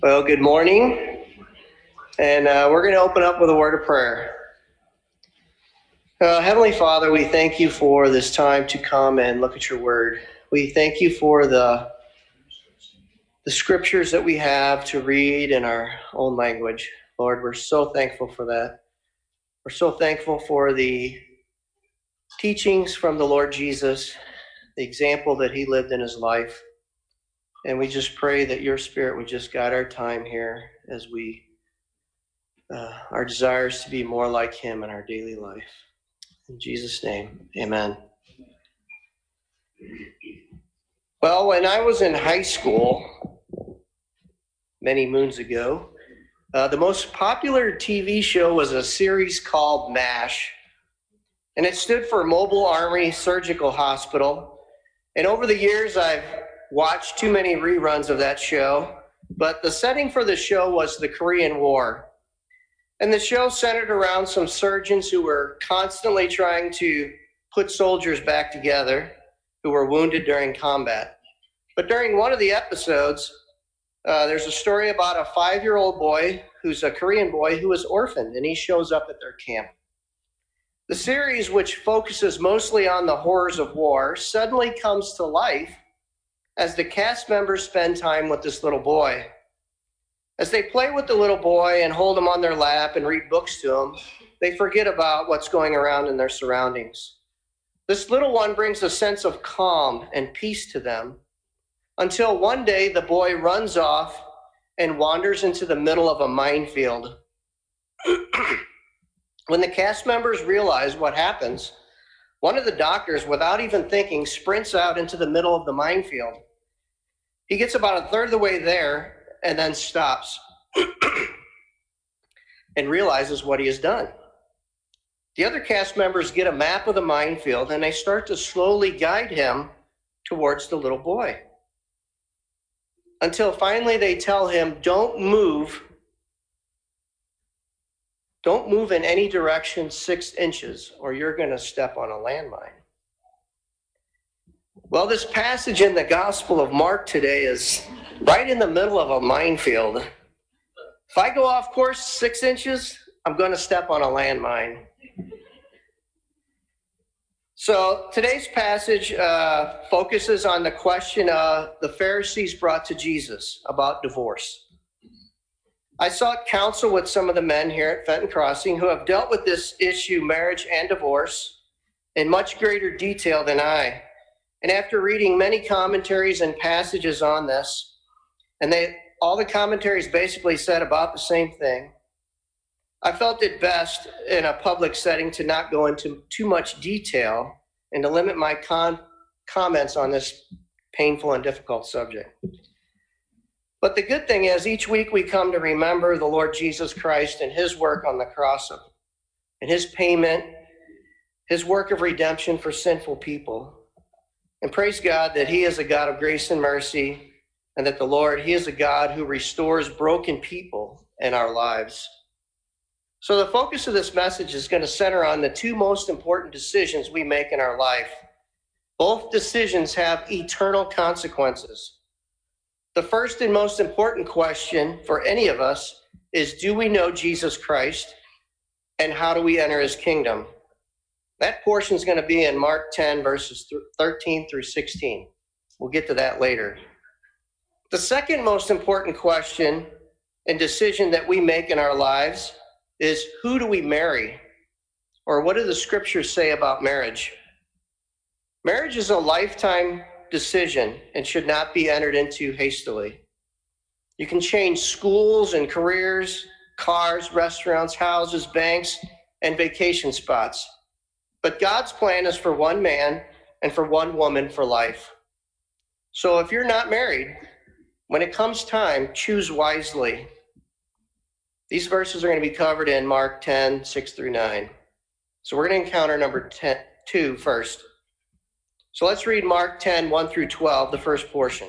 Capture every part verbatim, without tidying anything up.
Well, good morning, and uh, we're going to open up with a word of prayer. Uh, Heavenly Father, we thank you for this time to come and look at your word. We thank you for the, the scriptures that we have to read in our own language. Lord, we're so thankful for that. We're so thankful for the teachings from the Lord Jesus, the example that he lived in his life. And we just pray that your Spirit would just guide our time here as we Uh, our desires to be more like him in our daily life. In Jesus' name, amen. Well, when I was in high school, many moons ago, uh, the most popular T V show was a series called MASH, and it stood for Mobile Army Surgical Hospital. And over the years, I've watched too many reruns of that show, but the setting for the show was the Korean War. And the show centered around some surgeons who were constantly trying to put soldiers back together who were wounded during combat. But during one of the episodes, uh, there's a story about a five-year-old boy who's a Korean boy who is orphaned, and he shows up at their camp. The series, which focuses mostly on the horrors of war, suddenly comes to life as the cast members spend time with this little boy. As they play with the little boy and hold him on their lap and read books to him, they forget about what's going around in their surroundings. This little one brings a sense of calm and peace to them until one day the boy runs off and wanders into the middle of a minefield. When the cast members realize what happens, one of the doctors, without even thinking, sprints out into the middle of the minefield. He gets about a third of the way there and then stops and realizes what he has done. The other cast members get a map of the minefield and they start to slowly guide him towards the little boy. Until finally they tell him, don't move. Don't move in any direction six inches or you're going to step on a landmine. Well, this passage in the Gospel of Mark today is right in the middle of a minefield. If I go off course six inches, I'm going to step on a landmine. So today's passage uh, focuses on the question uh, the Pharisees brought to Jesus about divorce. I sought counsel with some of the men here at Fenton Crossing who have dealt with this issue, marriage and divorce, in much greater detail than I. And after reading many commentaries and passages on this, and they all the commentaries basically said about the same thing, I felt it best in a public setting to not go into too much detail and to limit my con- comments on this painful and difficult subject. But the good thing is each week we come to remember the Lord Jesus Christ and his work on the cross of, and his payment, his work of redemption for sinful people. And praise God that he is a God of grace and mercy, and that the Lord, he is a God who restores broken people in our lives. So the focus of this message is going to center on the two most important decisions we make in our life. Both decisions have eternal consequences. The first and most important question for any of us is, do we know Jesus Christ, and how do we enter his kingdom? That portion is going to be in Mark ten, verses thirteen through sixteen. We'll get to that later. The second most important question and decision that we make in our lives is, who do we marry? Or what do the scriptures say about marriage? Marriage is a lifetime decision and should not be entered into hastily. You can change schools and careers, cars, restaurants, houses, banks, and vacation spots. But God's plan is for one man and for one woman for life. So if you're not married, when it comes time, choose wisely. These verses are going to be covered in Mark ten, six through nine. So we're going to encounter number ten, two first. So let's read Mark ten, one through twelve, the first portion.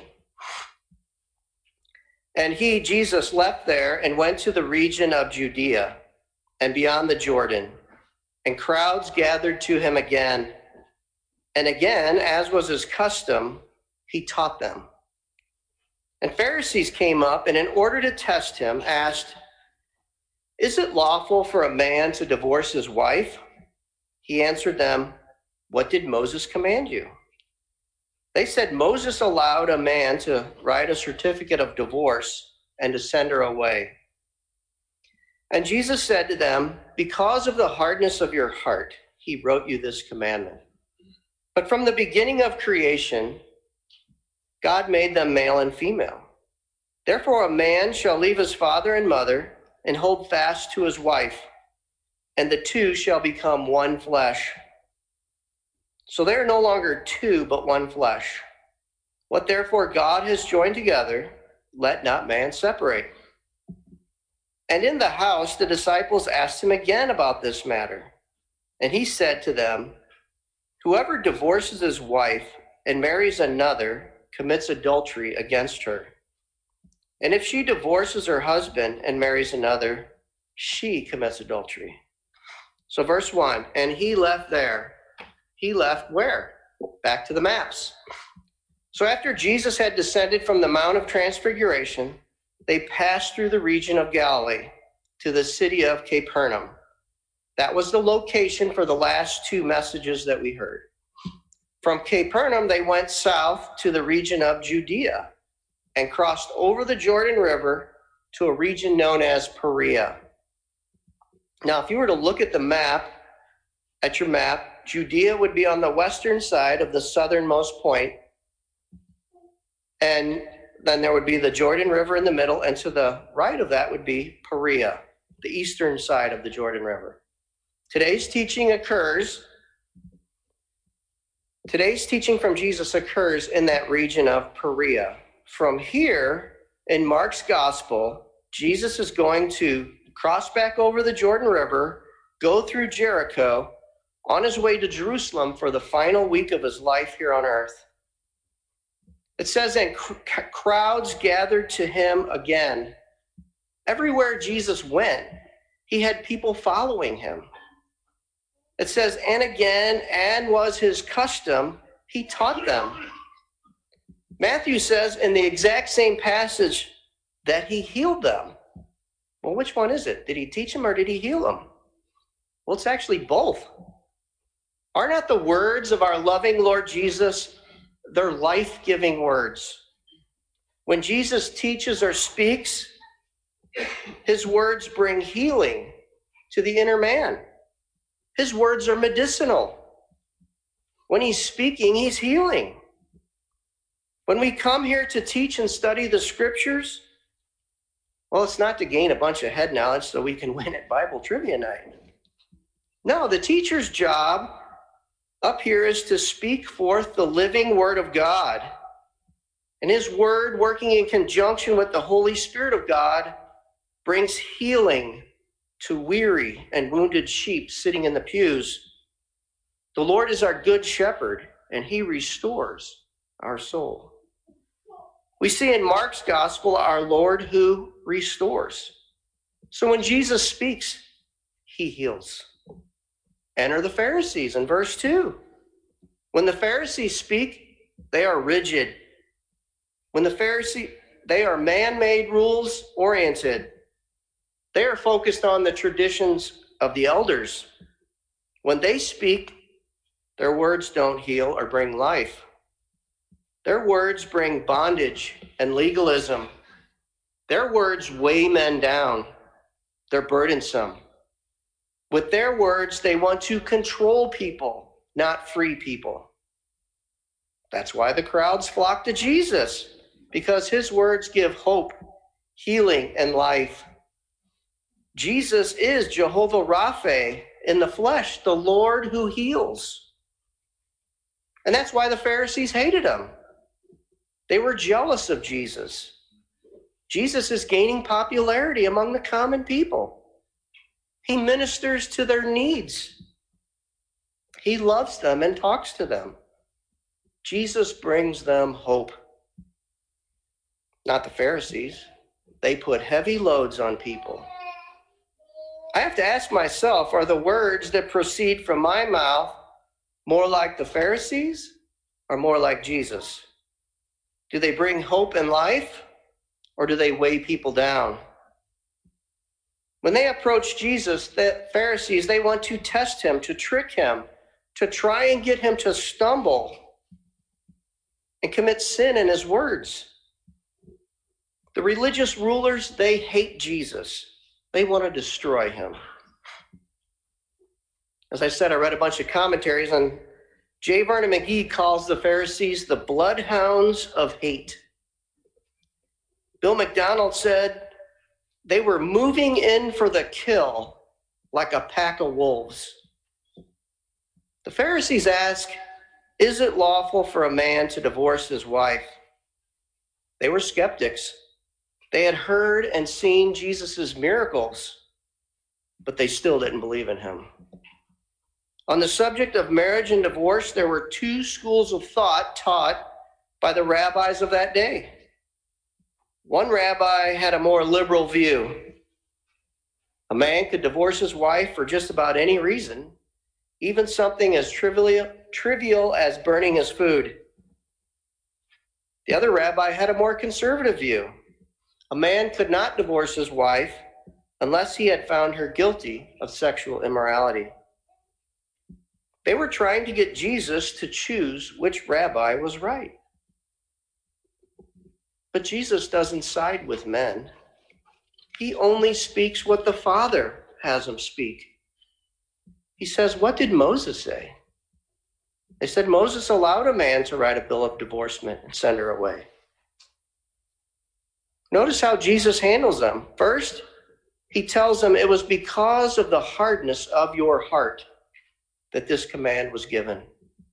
And he, Jesus, left there and went to the region of Judea and beyond the Jordan, and crowds gathered to him again. And again, as was his custom, he taught them. And Pharisees came up and in order to test him asked, "Is it lawful for a man to divorce his wife?" He answered them, "What did Moses command you?" They said, "Moses allowed a man to write a certificate of divorce and to send her away." And Jesus said to them, "Because of the hardness of your heart, he wrote you this commandment. But from the beginning of creation, God made them male and female. Therefore, a man shall leave his father and mother and hold fast to his wife, and the two shall become one flesh. So they are no longer two, but one flesh. What therefore God has joined together, let not man separate." And in the house, the disciples asked him again about this matter. And he said to them, "Whoever divorces his wife and marries another commits adultery against her. And if she divorces her husband and marries another, she commits adultery." So verse one, and he left there. He left where? Back to the maps. So after Jesus had descended from the Mount of Transfiguration, they passed through the region of Galilee to the city of Capernaum. That was the location for the last two messages that we heard. From Capernaum, they went south to the region of Judea and crossed over the Jordan River to a region known as Perea. Now, if you were to look at the map, at your map, Judea would be on the western side of the southernmost point, and then there would be the Jordan River in the middle, and to the right of that would be Perea, the eastern side of the Jordan River. Today's teaching occurs Today's teaching from Jesus occurs in that region of Perea. From here, in Mark's gospel, Jesus is going to cross back over the Jordan River, go through Jericho, on his way to Jerusalem for the final week of his life here on earth. It says, and cr- crowds gathered to him again. Everywhere Jesus went, he had people following him. It says, and again, and was his custom, he taught them. Matthew says in the exact same passage that he healed them. Well, which one is it? Did he teach them or did he heal them? Well, it's actually both. Are not the words of our loving Lord Jesus, they're life-giving words? When Jesus teaches or speaks, his words bring healing to the inner man. His words are medicinal. When he's speaking, he's healing. When we come here to teach and study the scriptures, well, it's not to gain a bunch of head knowledge so we can win at Bible trivia night. No, the teacher's job up here is to speak forth the living word of God. And his word, working in conjunction with the Holy Spirit of God, brings healing to weary and wounded sheep sitting in the pews. The Lord is our good shepherd, and he restores our soul. We see in Mark's gospel our Lord who restores. So when Jesus speaks, he heals. Enter the Pharisees in verse two. When the Pharisees speak, they are rigid. When the Pharisee, they are man-made rules oriented. They are focused on the traditions of the elders. When they speak, their words don't heal or bring life. Their words bring bondage and legalism. Their words weigh men down. They're burdensome. With their words, they want to control people, not free people. That's why the crowds flock to Jesus, because his words give hope, healing, and life. Jesus is Jehovah Rapha in the flesh, the Lord who heals. And that's why the Pharisees hated him. They were jealous of Jesus. Jesus is gaining popularity among the common people. He ministers to their needs. He loves them and talks to them. Jesus brings them hope. Not the Pharisees. They put heavy loads on people. I have to ask myself, are the words that proceed from my mouth more like the Pharisees or more like Jesus? Do they bring hope and life or do they weigh people down? When they approach Jesus, the Pharisees, they want to test him, to trick him, to try and get him to stumble and commit sin in his words. The religious rulers, they hate Jesus. They want to destroy him. As I said, I read a bunch of commentaries, and J. Vernon McGee calls the Pharisees the bloodhounds of hate. Bill McDonald said they were moving in for the kill like a pack of wolves. The Pharisees ask, is it lawful for a man to divorce his wife? They were skeptics. They had heard and seen Jesus' miracles, but they still didn't believe in him. On the subject of marriage and divorce, there were two schools of thought taught by the rabbis of that day. One rabbi had a more liberal view. A man could divorce his wife for just about any reason, even something as trivial, trivial as burning his food. The other rabbi had a more conservative view. A man could not divorce his wife unless he had found her guilty of sexual immorality. They were trying to get Jesus to choose which rabbi was right. But Jesus doesn't side with men. He only speaks what the Father has him speak. He says, what did Moses say? They said Moses allowed a man to write a bill of divorcement and send her away. Notice how Jesus handles them. First, he tells them it was because of the hardness of your heart that this command was given.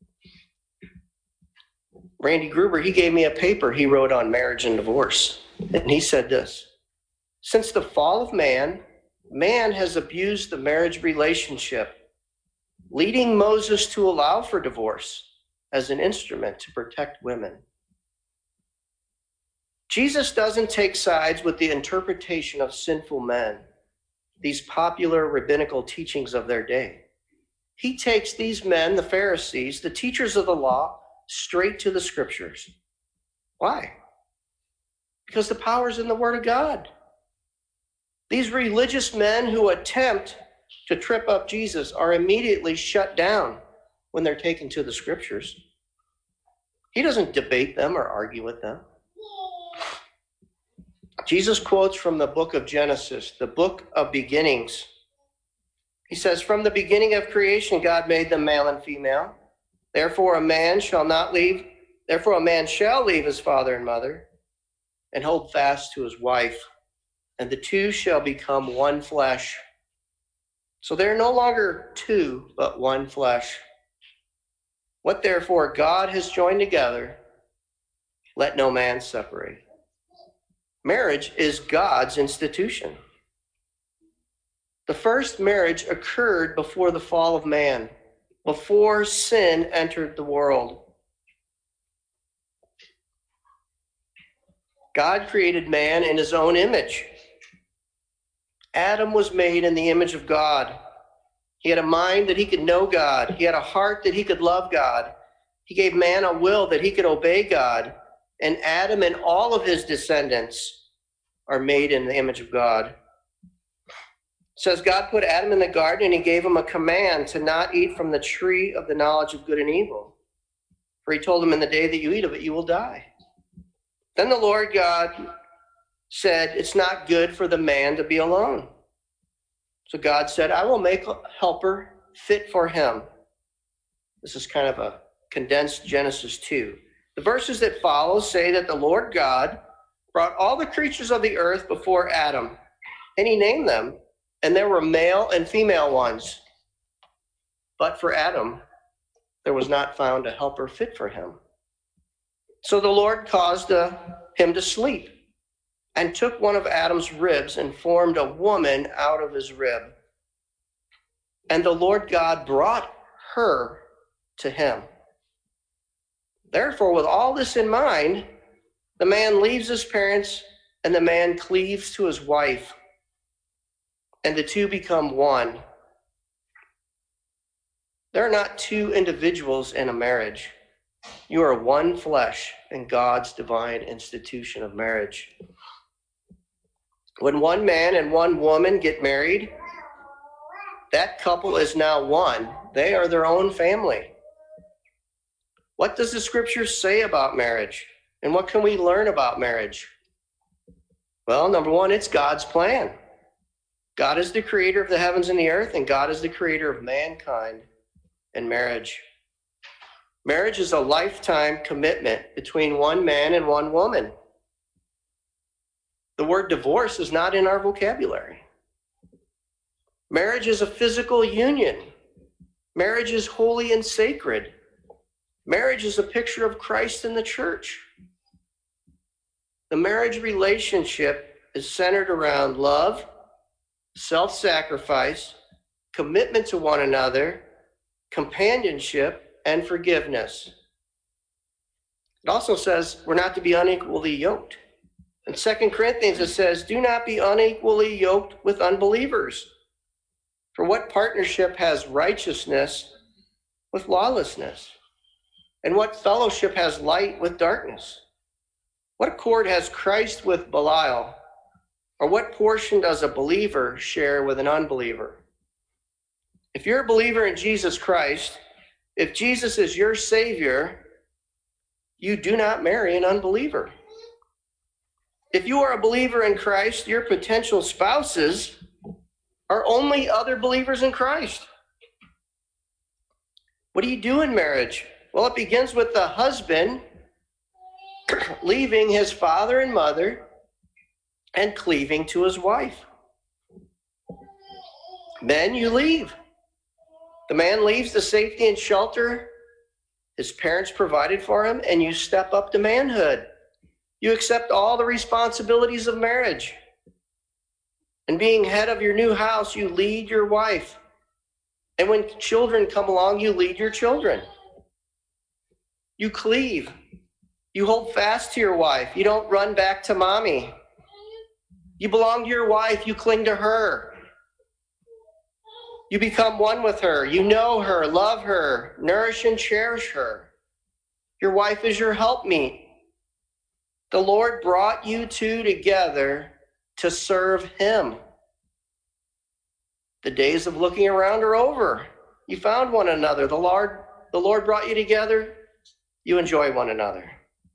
Randy Gruber, he gave me a paper he wrote on marriage and divorce. And he said this: since the fall of man, man has abused the marriage relationship, leading Moses to allow for divorce as an instrument to protect women. Jesus doesn't take sides with the interpretation of sinful men, these popular rabbinical teachings of their day. He takes these men, the Pharisees, the teachers of the law, straight to the scriptures. Why? Because the power is in the Word of God. These religious men who attempt to trip up Jesus are immediately shut down when they're taken to the scriptures. He doesn't debate them or argue with them. Jesus quotes from the book of Genesis, the book of beginnings. He says, from the beginning of creation, God made them male and female. Therefore, a man shall not leave, therefore a man shall leave his father and mother and hold fast to his wife, and the two shall become one flesh. So they're no longer two, but one flesh. What therefore God has joined together, let no man separate. Marriage is God's institution. The first marriage occurred before the fall of man, before sin entered the world. God created man in his own image. Adam was made in the image of God. He had a mind that he could know God. He had a heart that he could love God. He gave man a will that he could obey God. And Adam and all of his descendants are made in the image of God. It says God put Adam in the garden and he gave him a command to not eat from the tree of the knowledge of good and evil. For he told him, in the day that you eat of it, you will die. Then the Lord God said, it's not good for the man to be alone. So God said, I will make a helper fit for him. This is kind of a condensed Genesis two. The verses that follow say that the Lord God brought all the creatures of the earth before Adam, and he named them, and there were male and female ones. But for Adam, there was not found a helper fit for him. So the Lord caused uh, him to sleep, and took one of Adam's ribs and formed a woman out of his rib. And the Lord God brought her to him. Therefore, with all this in mind, the man leaves his parents and the man cleaves to his wife, and the two become one. There are not two individuals in a marriage. You are one flesh in God's divine institution of marriage. When one man and one woman get married, that couple is now one. They are their own family. What does the scripture say about marriage? And what can we learn about marriage? Well, number one, it's God's plan. God is the creator of the heavens and the earth, and God is the creator of mankind and marriage. Marriage is a lifetime commitment between one man and one woman. The word divorce is not in our vocabulary. Marriage is a physical union. Marriage is holy and sacred. Marriage is a picture of Christ and the church. The marriage relationship is centered around love, self-sacrifice, commitment to one another, companionship, and forgiveness. It also says we're not to be unequally yoked. In Second Corinthians, it says, do not be unequally yoked with unbelievers. For what partnership has righteousness with lawlessness? And what fellowship has light with darkness? What accord has Christ with Belial? Or what portion does a believer share with an unbeliever? If you're a believer in Jesus Christ, if Jesus is your Savior, you do not marry an unbeliever. If you are a believer in Christ, your potential spouses are only other believers in Christ. What do you do in marriage? Well, it begins with the husband leaving his father and mother and cleaving to his wife. Men, you leave. The man leaves the safety and shelter his parents provided for him, and you step up to manhood. You accept all the responsibilities of marriage. And being head of your new house, you lead your wife. And when children come along, you lead your children. You cleave. You hold fast to your wife. You don't run back to mommy. You belong to your wife. You cling to her. You become one with her. You know her, love her, nourish and cherish her. Your wife is your helpmeet. The Lord brought you two together to serve him. The days of looking around are over. You found one another. The Lord, the Lord brought you together. You enjoy one another.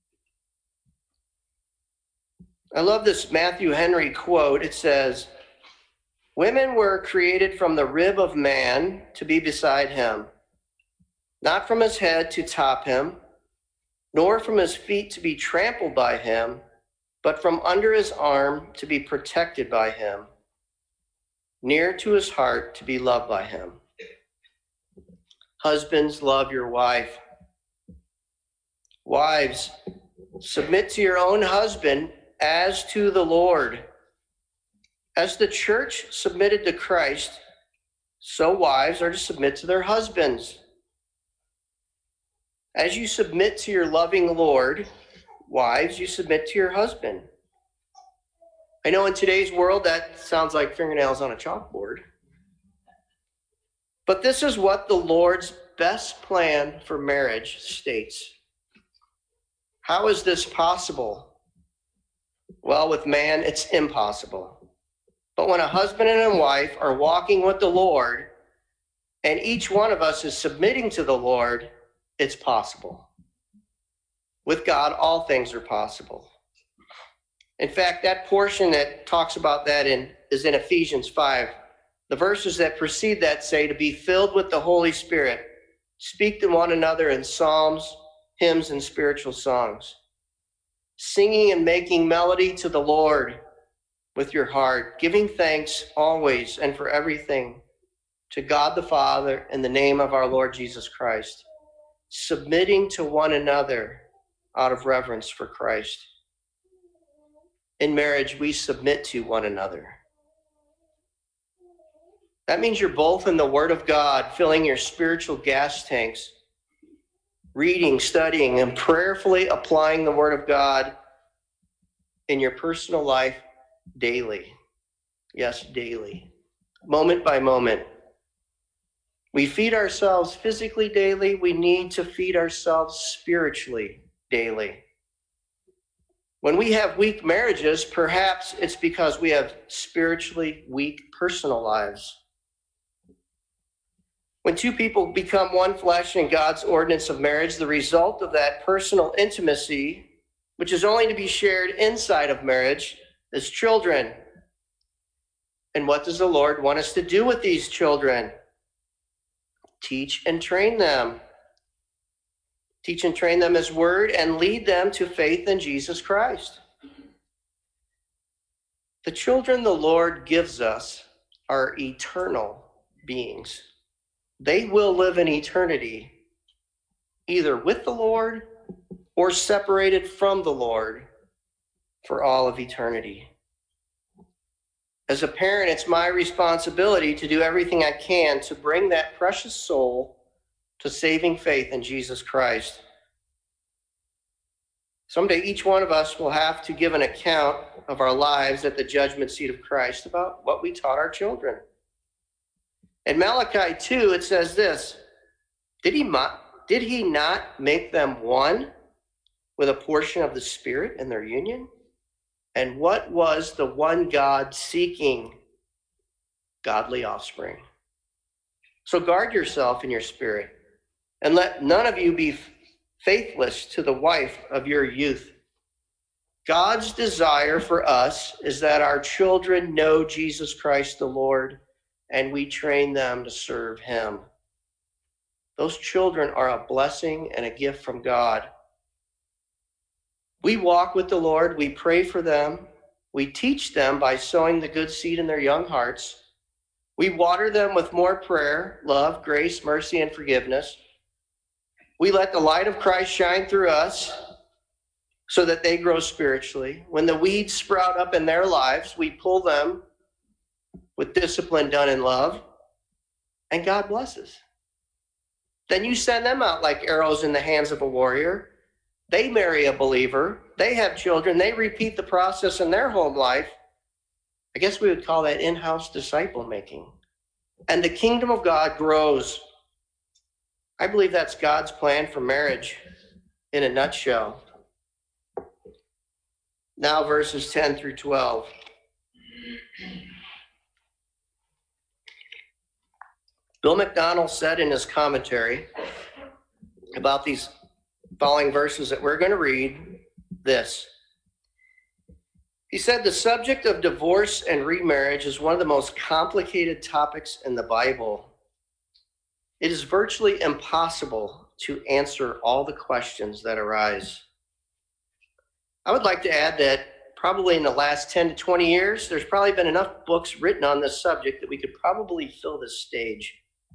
I love this Matthew Henry quote. It says, women were created from the rib of man to be beside him, not from his head to top him, nor from his feet to be trampled by him, but from under his arm to be protected by him, near to his heart to be loved by him. Husbands, love your wife. Wives, submit to your own husband as to the Lord. As the church submitted to Christ, so wives are to submit to their husbands. As you submit to your loving Lord, wives, you submit to your husband. I know in today's world that sounds like fingernails on a chalkboard. But this is what the Lord's best plan for marriage states. How is this possible? Well, with man, it's impossible. But when a husband and a wife are walking with the Lord, and each one of us is submitting to the Lord, it's possible. With God, all things are possible. In fact, that portion that talks about that in, is in Ephesians five. The verses that precede that say to be filled with the Holy Spirit, speak to one another in psalms, hymns, and spiritual songs, singing and making melody to the Lord with your heart, giving thanks always and for everything to God the Father in the name of our Lord Jesus Christ, submitting to one another out of reverence for Christ. In marriage, we submit to one another. That means you're both in the Word of God, filling your spiritual gas tanks, reading, studying, and prayerfully applying the Word of God in your personal life daily. Yes, daily. Moment by moment. We feed ourselves physically daily. We need to feed ourselves spiritually daily. When we have weak marriages, perhaps it's because we have spiritually weak personal lives. When two people become one flesh in God's ordinance of marriage, the result of that personal intimacy, which is only to be shared inside of marriage, is children. And what does the Lord want us to do with these children? Teach and train them. Teach and train them His word and lead them to faith in Jesus Christ. The children the Lord gives us are eternal beings. They will live in eternity, either with the Lord or separated from the Lord for all of eternity. As a parent, it's my responsibility to do everything I can to bring that precious soul to saving faith in Jesus Christ. Someday each one of us will have to give an account of our lives at the judgment seat of Christ about what we taught our children. In Malachi two, it says this, did he, did he not make them one with a portion of the Spirit in their union? And what was the one God seeking? Godly offspring. So guard yourself in your spirit, and let none of you be faithless to the wife of your youth. God's desire for us is that our children know Jesus Christ the Lord, and we train them to serve Him. Those children are a blessing and a gift from God. We walk with the Lord, we pray for them, we teach them by sowing the good seed in their young hearts. We water them with more prayer, love, grace, mercy, and forgiveness. We let the light of Christ shine through us so that they grow spiritually. When the weeds sprout up in their lives, we pull them with discipline done in love, and God blesses. Then you send them out like arrows in the hands of a warrior. They marry a believer. They have children. They repeat the process in their home life. I guess we would call that in-house disciple making. And the kingdom of God grows. I believe that's God's plan for marriage in a nutshell. Now verses ten through twelve. Bill McDonald said in his commentary about these following verses that we're going to read this. He said the subject of divorce and remarriage is one of the most complicated topics in the Bible. It is virtually impossible to answer all the questions that arise. I would like to add that probably in the last ten to twenty years, there's probably been enough books written on this subject that we could probably fill this stage.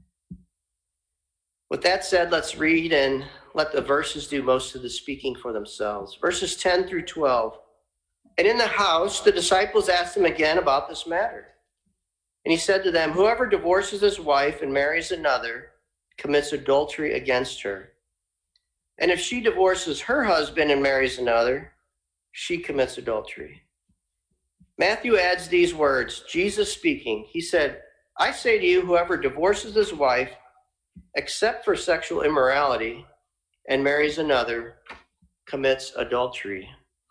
With that said, let's read and let the verses do most of the speaking for themselves. Verses ten through twelve. And in the house, the disciples asked him again about this matter. And he said to them, whoever divorces his wife and marries another commits adultery against her. And if she divorces her husband and marries another, she commits adultery. Matthew adds these words, Jesus speaking. He said, I say to you, whoever divorces his wife, except for sexual immorality, and marries another, commits adultery.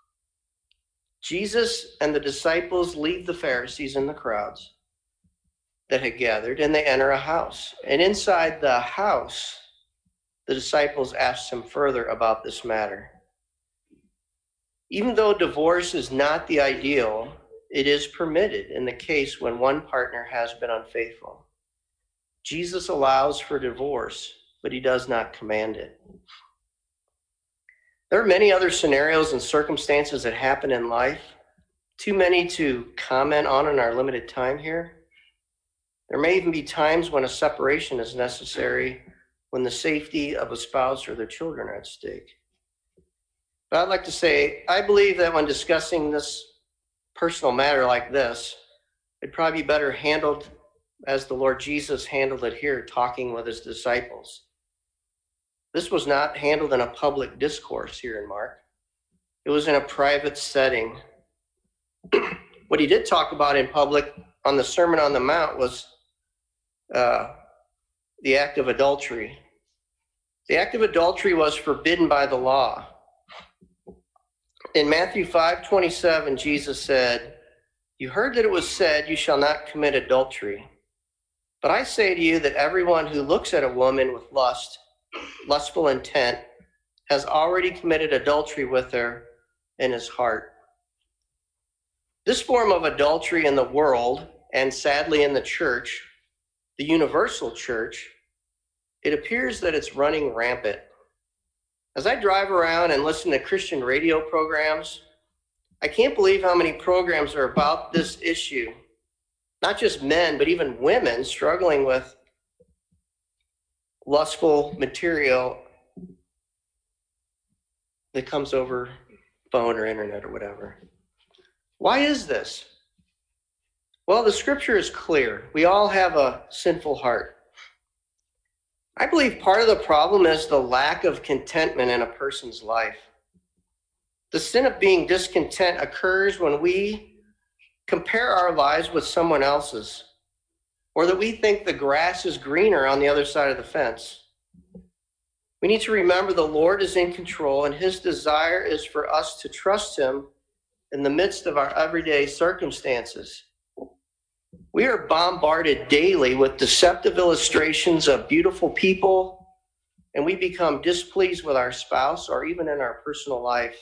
Jesus and the disciples leave the Pharisees and the crowds that had gathered, and they enter a house. And inside the house, the disciples asked him further about this matter. Even though divorce is not the ideal, it is permitted in the case when one partner has been unfaithful. Jesus allows for divorce, but he does not command it. There are many other scenarios and circumstances that happen in life, too many to comment on in our limited time here. There may even be times when a separation is necessary, when the safety of a spouse or their children are at stake. But I'd like to say, I believe that when discussing this personal matter like this, it'd probably be better handled as the Lord Jesus handled it here, talking with his disciples. This was not handled in a public discourse here in Mark. It was in a private setting. What he did talk about in public on the Sermon on the Mount was uh, the act of adultery. The act of adultery was forbidden by the law. In Matthew five twenty-seven, Jesus said, "You heard that it was said, 'You shall not commit adultery.' But I say to you that everyone who looks at a woman with lust, lustful intent, has already committed adultery with her in his heart." This form of adultery in the world, and sadly in the church, the universal church, it appears that it's running rampant. As I drive around and listen to Christian radio programs, I can't believe how many programs are about this issue. Not just men, but even women struggling with lustful material that comes over phone or internet or whatever. Why is this? Well, the scripture is clear. We all have a sinful heart. I believe part of the problem is the lack of contentment in a person's life. The sin of being discontent occurs when we compare our lives with someone else's, or that we think the grass is greener on the other side of the fence. We need to remember the Lord is in control, and his desire is for us to trust him in the midst of our everyday circumstances. We are bombarded daily with deceptive illustrations of beautiful people, and we become displeased with our spouse or even in our personal life.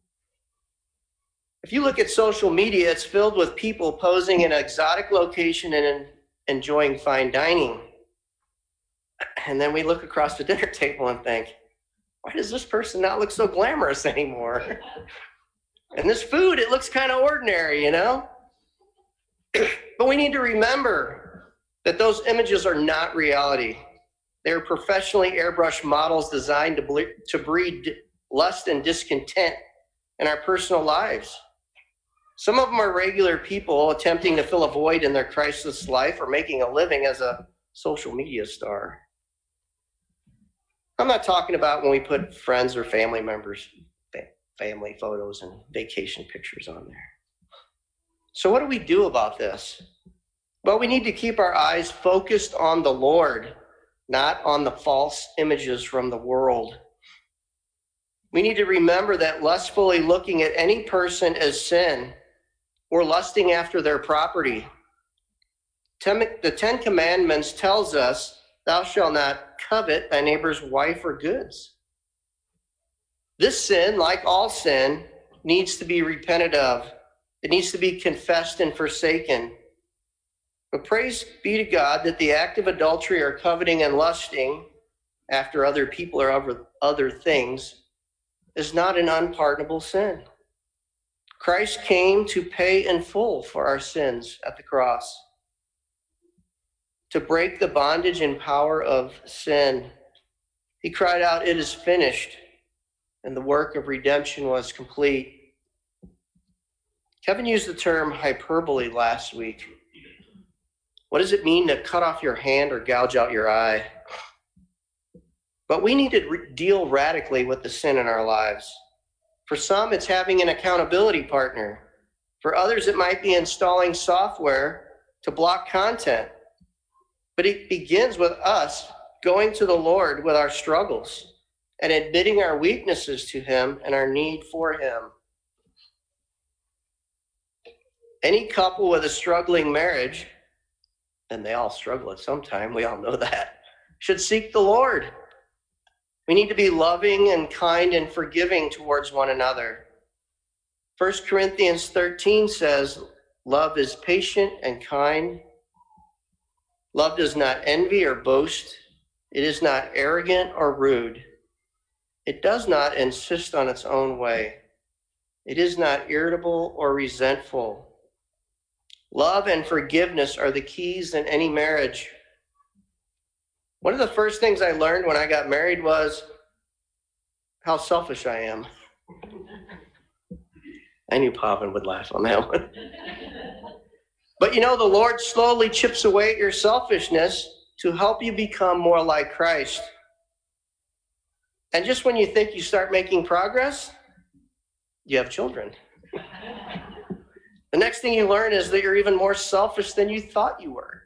If you look at social media, it's filled with people posing in an exotic location and enjoying fine dining. And then we look across the dinner table and think, why does this person not look so glamorous anymore? And this food, it looks kind of ordinary, you know? But we need to remember that those images are not reality. They're professionally airbrushed models designed to, ble- to breed lust and discontent in our personal lives. Some of them are regular people attempting to fill a void in their Christless life or making a living as a social media star. I'm not talking about when we put friends or family members, family photos and vacation pictures on there. So what do we do about this? Well, we need to keep our eyes focused on the Lord, not on the false images from the world. We need to remember that lustfully looking at any person is sin, or lusting after their property. The Ten Commandments tells us, thou shalt not covet thy neighbor's wife or goods. This sin, like all sin, needs to be repented of. It needs to be confessed and forsaken. But praise be to God that the act of adultery or coveting and lusting after other people or other, other things is not an unpardonable sin. Christ came to pay in full for our sins at the cross, to break the bondage and power of sin. He cried out, "It is finished," and the work of redemption was complete. Kevin used the term hyperbole last week. What does it mean to cut off your hand or gouge out your eye? But we need to re- deal radically with the sin in our lives. For some, it's having an accountability partner. For others, it might be installing software to block content. But it begins with us going to the Lord with our struggles and admitting our weaknesses to him and our need for him. Any couple with a struggling marriage, and they all struggle at some time, we all know that, should seek the Lord. We need to be loving and kind and forgiving towards one another. First Corinthians thirteen says, love is patient and kind. Love does not envy or boast. It is not arrogant or rude. It does not insist on its own way. It is not irritable or resentful. Love and forgiveness are the keys in any marriage. One of the first things I learned when I got married was how selfish I am. I knew Pavan would laugh on that one. But you know, the Lord slowly chips away at your selfishness to help you become more like Christ. And just when you think you start making progress, you have children. The next thing you learn is that you're even more selfish than you thought you were.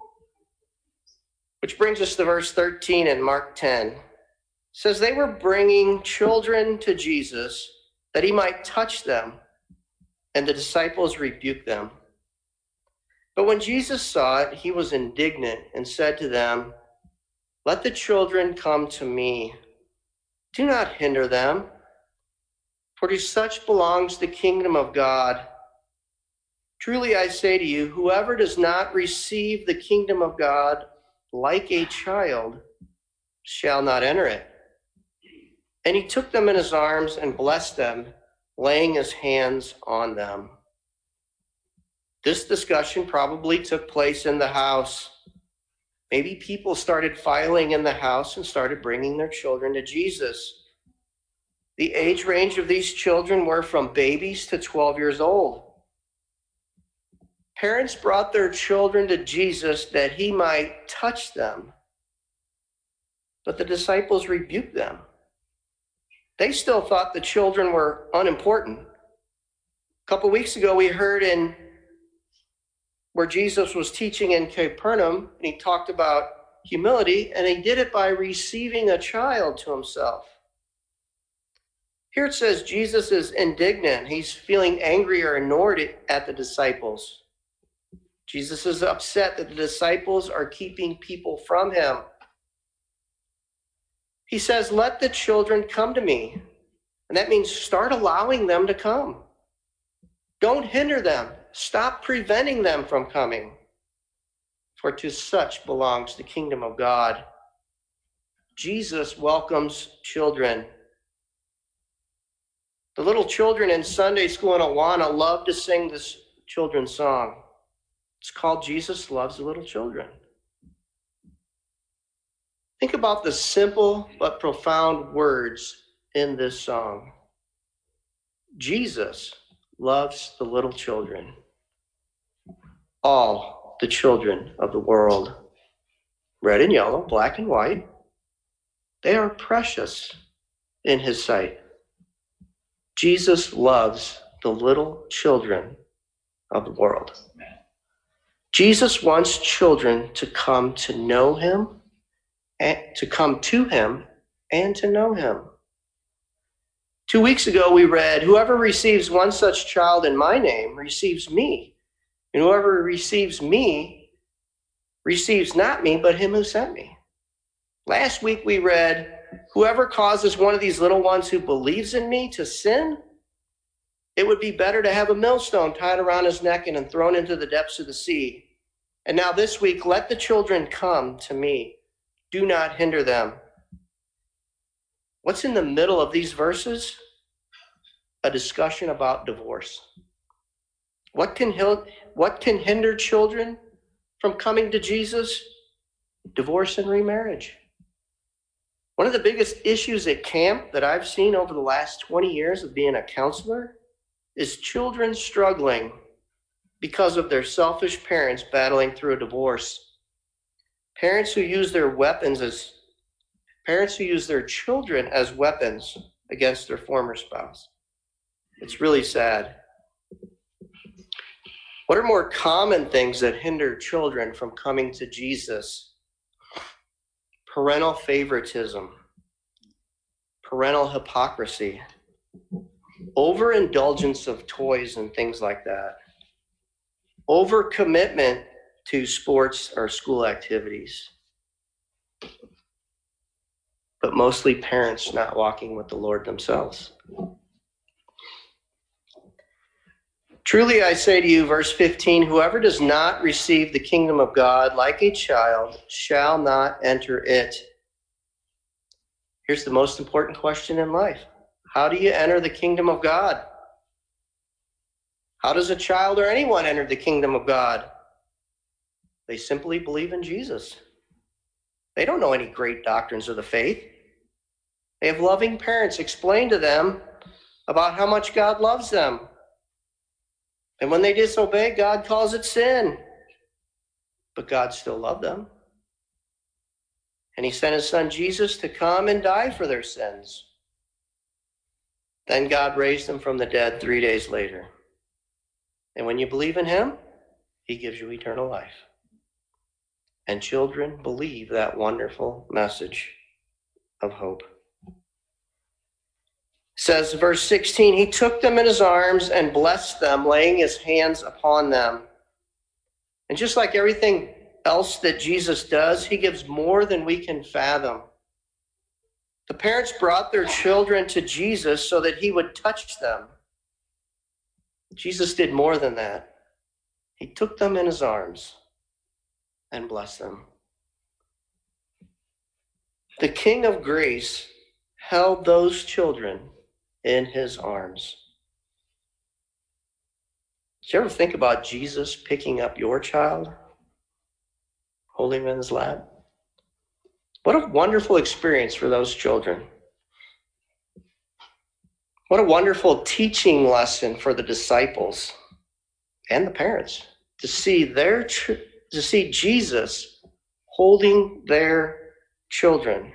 Which brings us to verse thirteen in Mark ten. It says, they were bringing children to Jesus that he might touch them, and the disciples rebuked them. But when Jesus saw it, he was indignant and said to them, "Let the children come to me. Do not hinder them, for to such belongs the kingdom of God. Truly I say to you, whoever does not receive the kingdom of God like a child shall not enter it." And he took them in his arms and blessed them, laying his hands on them. This discussion probably took place in the house. Maybe people started filing in the house and started bringing their children to Jesus. The age range of these children were from babies to twelve years old. Parents brought their children to Jesus that he might touch them, but the disciples rebuked them. They still thought the children were unimportant. A couple weeks ago, we heard in where Jesus was teaching in Capernaum, and he talked about humility, and he did it by receiving a child to himself. Here it says Jesus is indignant. He's feeling angry or annoyed at the disciples. Jesus is upset that the disciples are keeping people from him. He says, "Let the children come to me." And that means start allowing them to come. Don't hinder them. Stop preventing them from coming. For to such belongs the kingdom of God. Jesus welcomes children. The little children in Sunday school in Awana love to sing this children's song. It's called Jesus Loves the Little Children. Think about the simple but profound words in this song. Jesus loves the little children, all the children of the world, red and yellow, black and white. They are precious in his sight. Jesus loves the little children of the world. Jesus wants children to come to know him, and to come to him and to know him. Two weeks ago, we read, "Whoever receives one such child in my name receives me, and whoever receives me receives not me, but him who sent me." Last week, we read, "Whoever causes one of these little ones who believes in me to sin, it would be better to have a millstone tied around his neck and thrown into the depths of the sea." And now this week, "Let the children come to me. Do not hinder them." What's in the middle of these verses? A discussion about divorce. What can, what can hinder children from coming to Jesus? Divorce and remarriage. One of the biggest issues at camp that I've seen over the last twenty years of being a counselor is children struggling because of their selfish parents battling through a divorce. Parents who use their weapons as parents who use their children as weapons against their former spouse. It's really sad. What are more common things that hinder children from coming to Jesus? Parental favoritism, parental hypocrisy, overindulgence of toys and things like that, overcommitment to sports or school activities, but mostly parents not walking with the Lord themselves. Truly I say to you, verse fifteen, "Whoever does not receive the kingdom of God like a child shall not enter it." Here's the most important question in life. How do you enter the kingdom of God? How does a child or anyone enter the kingdom of God? They simply believe in Jesus. They don't know any great doctrines of the faith. They have loving parents explain to them about how much God loves them. And when they disobey, God calls it sin. But God still loved them. And he sent his son Jesus to come and die for their sins. Then God raised him from the dead three days later. And when you believe in him, he gives you eternal life. And children believe that wonderful message of hope. says, verse sixteen, he took them in his arms and blessed them, laying his hands upon them. And just like everything else that Jesus does, he gives more than we can fathom. The parents brought their children to Jesus so that he would touch them. Jesus did more than that. He took them in his arms and blessed them. The King of Grace held those children in his arms. Did you ever think about Jesus picking up your child, holding him in his lap? What a wonderful experience for those children. What a wonderful teaching lesson for the disciples and the parents to see their to see Jesus holding their children,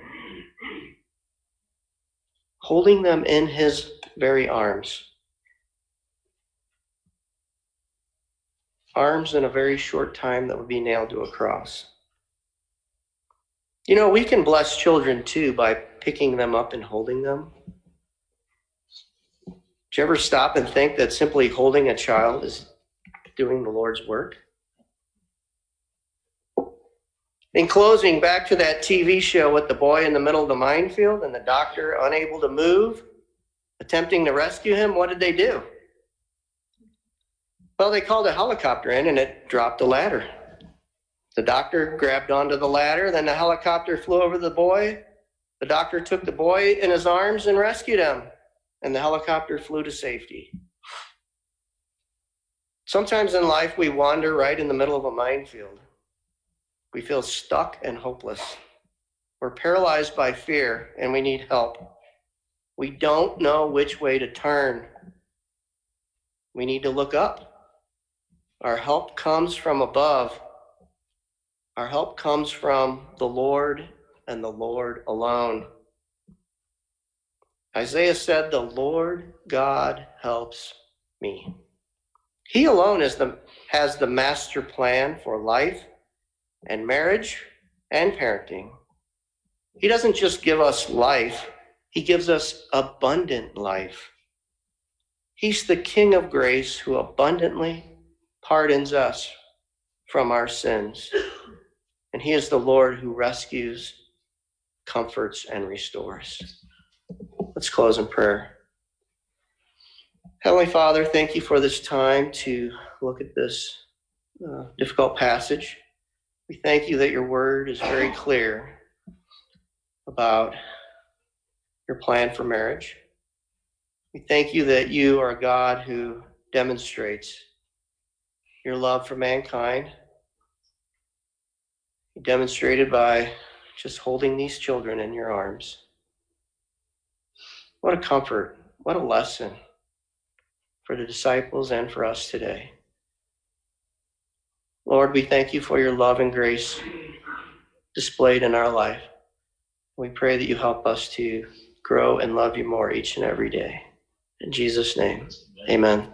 holding them in his very arms. Arms in a very short time that would be nailed to a cross. You know, we can bless children too by picking them up and holding them. Do you ever stop and think that simply holding a child is doing the Lord's work? In closing, back to that T V show with the boy in the middle of the minefield and the doctor unable to move, attempting to rescue him, what did they do? Well, they called a helicopter in and it dropped a ladder. The doctor grabbed onto the ladder, then the helicopter flew over the boy. The doctor took the boy in his arms and rescued him, and the helicopter flew to safety. Sometimes in life we wander right in the middle of a minefield. We feel stuck and hopeless. We're paralyzed by fear and we need help. We don't know which way to turn. We need to look up. Our help comes from above. Our help comes from the Lord and the Lord alone. Isaiah said, "The Lord God helps me." He alone is the, has the master plan for life and marriage and parenting. He doesn't just give us life, he gives us abundant life. He's the King of Grace who abundantly pardons us from our sins. And he is the Lord who rescues, comforts, and restores. Let's close in prayer. Heavenly Father, thank you for this time to look at this uh, difficult passage. We thank you that your word is very clear about your plan for marriage. We thank you that you are a God who demonstrates your love for mankind. Demonstrated by just holding these children in your arms. What a comfort, what a lesson for the disciples and for us today. Lord, we thank you for your love and grace displayed in our life. We pray that you help us to grow and love you more each and every day. In Jesus' name, amen.